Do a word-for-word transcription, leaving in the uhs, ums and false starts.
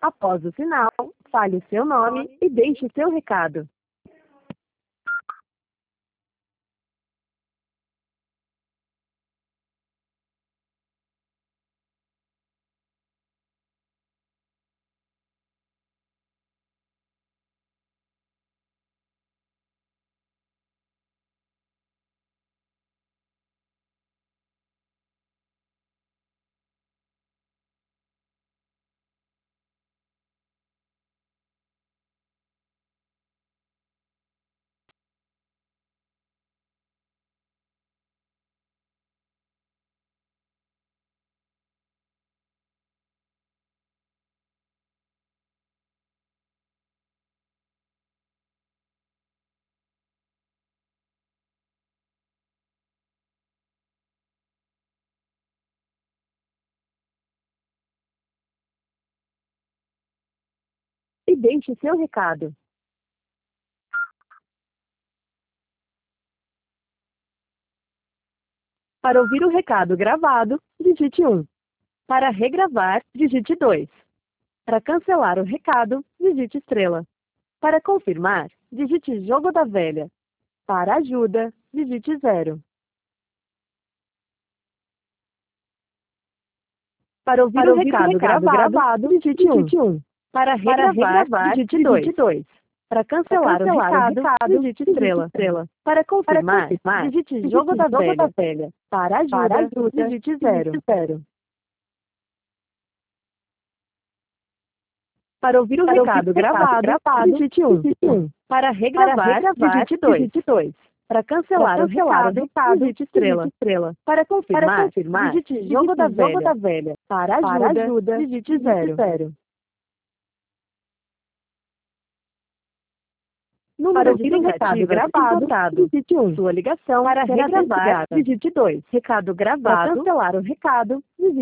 Após o sinal, fale o seu nome e deixe seu recado. E deixe seu recado. Para ouvir o recado gravado, digite um. Para regravar, digite dois. Para cancelar o recado, digite estrela. Para confirmar, digite jogo da velha. Para ajuda, digite zero. Para ouvir, Para o, ouvir recado o recado gravado, gravado digite um. Para regravar, Para regravar digite dois. Para cancelar, Para cancelar o, recado, o recado, digite estrela. estrela. Para confirmar, Para confirmar digite, digite jogo, da, jogo velha. da velha. Para ajuda, Para ajuda digite zero. zero. Para ouvir o Para recado, ouvir gravado, gravado, digite um. um. Para regravar, Para regravar digite dois. Para cancelar, Para cancelar o recado, o recado digite estrela. estrela. Para confirmar, Para confirmar digite jogo, digite da, jogo velha. da velha. Para ajuda, Para ajuda digite zero. zero. Número Para ouvir o recado gravado, digite um. Sua ligação para regravar, digite dois. Recado gravado. Para cancelar o recado, digite